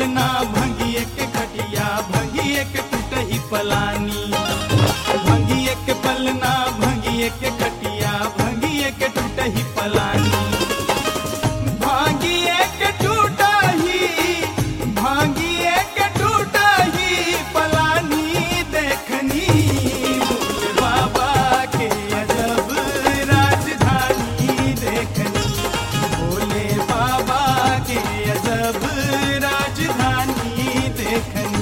पलना भंगिए के खटिया भंगिए के टूटही पलानी। भंगिए के पलना भंगिए के खटिया भंगिए के टूटही पलानी। भांगिए के टूटही भांगिए के टूटही पलानी देखनी। भोले बाबा के अजब राजधानी देखनी। भोले बाबा के अजब राजधानी देखनी।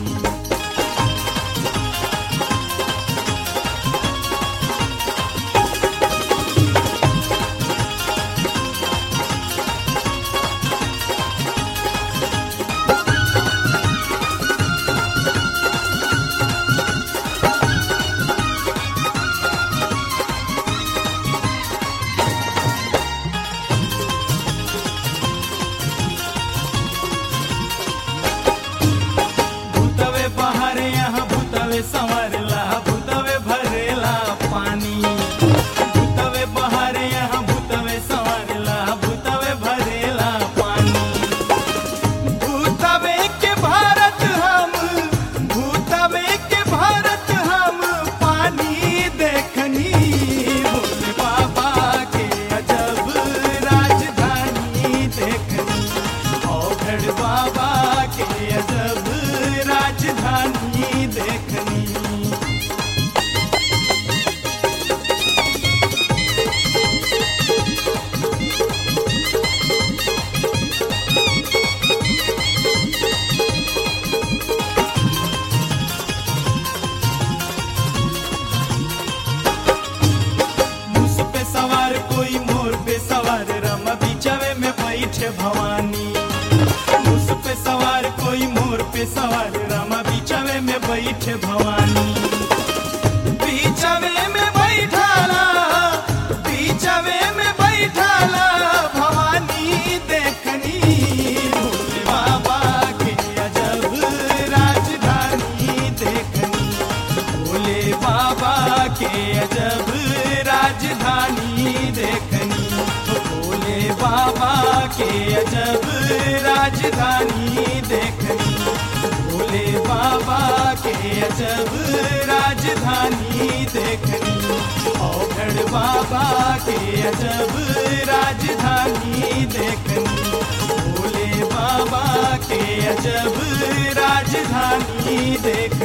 भूतवे बहारे यहाँ भूतवे संवरला भूतवे भरेला पानी। भूतवे बहारे यहाँ भूतवे संवरला भूतवे भरेला पानी। भूतवे के भारत हम भूतवे के भारत हम पानी देखनी। भोले बाबा के अजब राजधानी देखनी। औघड़ बाबा के अजब राजधानी देखनी। मूस पे सवार कोई मोर पे सवार रम बिचवे में बैठे भवानी। मूस पे सवार कोई मोर पे सवार रम बिचवे में बैठे भवानी। बिचवे में बैठाला बिचवे में बैठाला भवानी देखनी। भोले बाबा के अजब राजधानी देखनी। भोले बाबा के अजब राजधानी देखनी। भोले बाबा के अजब राजधानी देखनी। भोले बाबा के अजब राजधानी देखनी। औघड़ बाबा के अजब राजधानी देखनी। भोले बाबा के अजब राजधानी देखनी।